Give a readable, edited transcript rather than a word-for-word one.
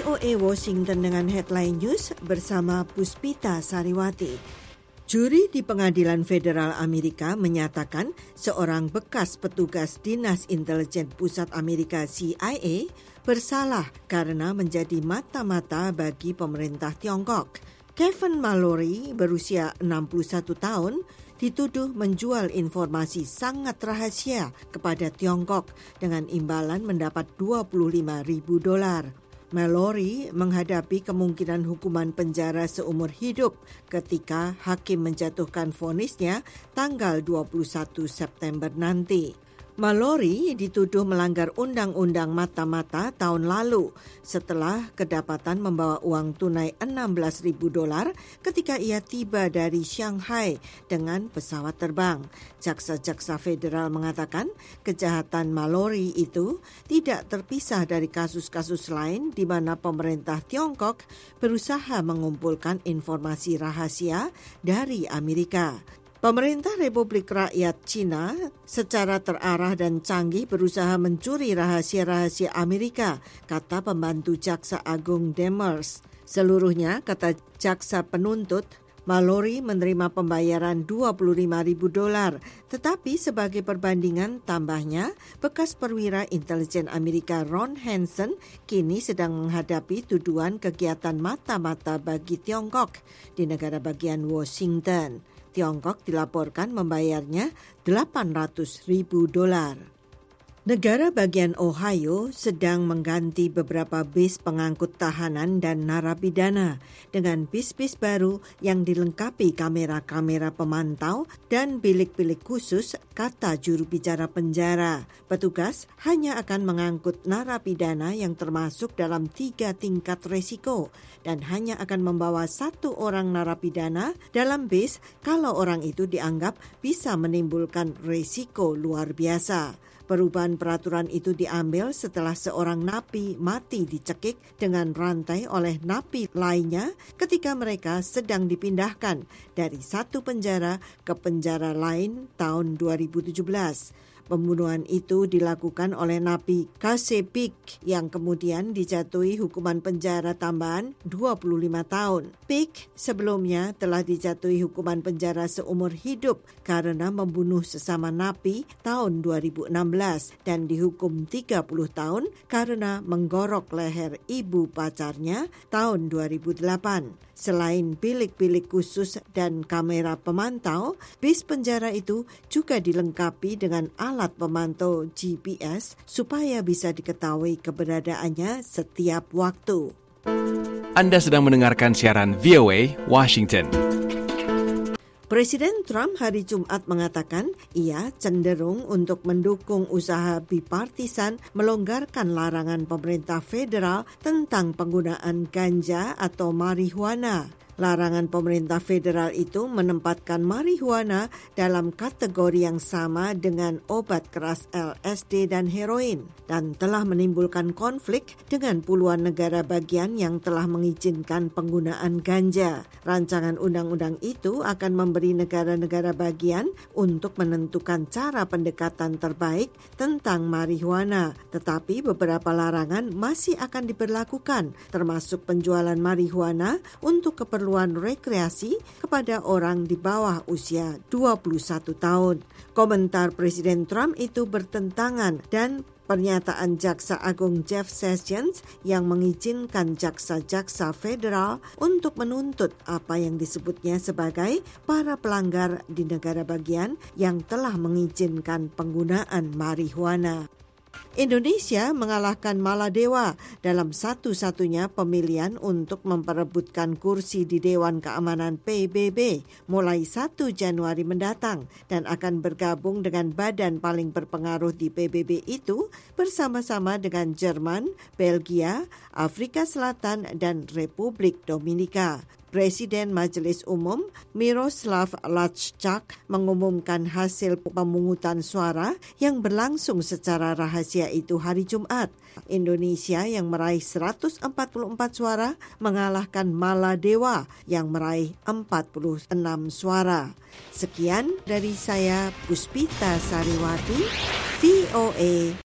VOA Washington dengan headline news bersama Puspita Sariwati. Juri di Pengadilan Federal Amerika menyatakan seorang bekas petugas Dinas Intelijen Pusat Amerika CIA bersalah karena menjadi mata-mata bagi pemerintah Tiongkok. Kevin Mallory berusia 61 tahun dituduh menjual informasi sangat rahasia kepada Tiongkok dengan imbalan mendapat $25,000. Mallory menghadapi kemungkinan hukuman penjara seumur hidup ketika hakim menjatuhkan vonisnya tanggal 21 September nanti. Mallory dituduh melanggar undang-undang mata-mata tahun lalu setelah kedapatan membawa uang tunai $16,000 ketika ia tiba dari Shanghai dengan pesawat terbang. Jaksa-jaksa federal mengatakan kejahatan Mallory itu tidak terpisah dari kasus-kasus lain di mana pemerintah Tiongkok berusaha mengumpulkan informasi rahasia dari Amerika. Pemerintah Republik Rakyat Cina secara terarah dan canggih berusaha mencuri rahasia-rahasia Amerika, kata pembantu Jaksa Agung Demers. Seluruhnya, kata jaksa penuntut, Mallory menerima pembayaran $25,000, tetapi sebagai perbandingan tambahnya, bekas perwira intelijen Amerika Ron Hansen kini sedang menghadapi tuduhan kegiatan mata-mata bagi Tiongkok di negara bagian Washington. Tiongkok dilaporkan membayarnya $800,000. Negara bagian Ohio sedang mengganti beberapa bis pengangkut tahanan dan narapidana dengan bis-bis baru yang dilengkapi kamera-kamera pemantau dan bilik-bilik khusus, kata juru bicara penjara. Petugas hanya akan mengangkut narapidana yang termasuk dalam 3 tingkat resiko dan hanya akan membawa 1 orang narapidana dalam bis kalau orang itu dianggap bisa menimbulkan resiko luar biasa. Perubahan peraturan itu diambil setelah seorang napi mati dicekik dengan rantai oleh napi lainnya ketika mereka sedang dipindahkan dari satu penjara ke penjara lain tahun 2017. Pembunuhan itu dilakukan oleh napi Kasepik yang kemudian dijatuhi hukuman penjara tambahan 25 tahun. Pik sebelumnya telah dijatuhi hukuman penjara seumur hidup karena membunuh sesama napi tahun 2016 dan dihukum 30 tahun karena menggorok leher ibu pacarnya tahun 2008. Selain bilik-bilik khusus dan kamera pemantau, bis penjara itu juga dilengkapi dengan alat pemantau GPS supaya bisa diketahui keberadaannya setiap waktu. Anda sedang mendengarkan siaran VOA Washington. Presiden Trump hari Jumat mengatakan ia cenderung untuk mendukung usaha bipartisan melonggarkan larangan pemerintah federal tentang penggunaan ganja atau marihuana. Larangan pemerintah federal itu menempatkan marihuana dalam kategori yang sama dengan obat keras LSD dan heroin dan telah menimbulkan konflik dengan puluhan negara bagian yang telah mengizinkan penggunaan ganja. Rancangan undang-undang itu akan memberi negara-negara bagian untuk menentukan cara pendekatan terbaik tentang marihuana, tetapi beberapa larangan masih akan diberlakukan, termasuk penjualan marihuana untuk keperluan rekreasi kepada orang di bawah usia 21 tahun. Komentar Presiden Trump itu bertentangan dan pernyataan Jaksa Agung Jeff Sessions yang mengizinkan jaksa-jaksa federal untuk menuntut apa yang disebutnya sebagai para pelanggar di negara bagian yang telah mengizinkan penggunaan marihuana. Indonesia mengalahkan Maladewa dalam satu-satunya pemilihan untuk memperebutkan kursi di Dewan Keamanan PBB mulai 1 Januari mendatang dan akan bergabung dengan badan paling berpengaruh di PBB itu bersama-sama dengan Jerman, Belgia, Afrika Selatan, dan Republik Dominika. Presiden Majelis Umum Miroslav Lajcak mengumumkan hasil pemungutan suara yang berlangsung secara rahasia itu hari Jumat. Indonesia yang meraih 144 suara mengalahkan Maladewa yang meraih 46 suara. Sekian dari saya, Puspita Sariwati, VOA